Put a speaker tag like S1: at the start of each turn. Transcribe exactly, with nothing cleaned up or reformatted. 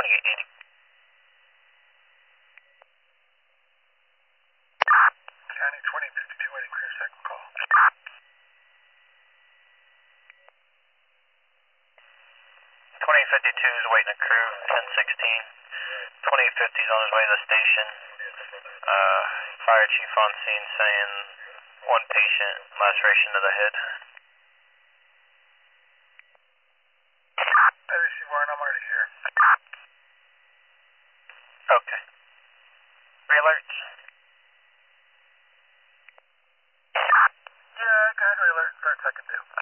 S1: eight eighty.
S2: County twenty fifty-two waiting for your second call.
S1: twenty fifty-two is waiting a crew, ten sixteen. twenty fifty is on his way to the station. Uh, Fire Chief on scene saying one patient, laceration to the head.
S2: I receive Warren, I'm already here.
S1: Okay. Re-alerts?
S2: Yeah, go ahead, alert, start second two.